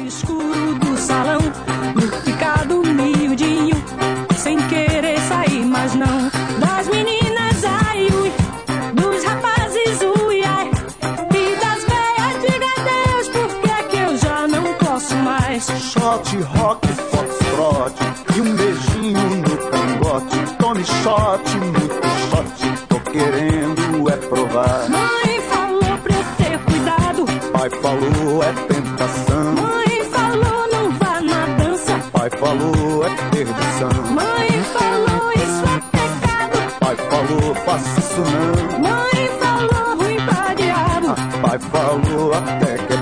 escuro do salão, no picado miudinho, sem querer sair, mas não. Das meninas, ai, ui, dos rapazes, ui, ai, e das velhas, diga adeus, porque é que eu já não posso mais. Shot, rock, foxtrot e um beijinho no cangote. Tome shot, muito shot, tô querendo é provar. Mãe falou pra eu ter cuidado, Pai falou é tentação. mãe falou não vá na dança, Pai falou é perdição. mãe falou isso é pecado, Pai falou faça isso não. mãe falou ruim pra diabo. Pai falou até que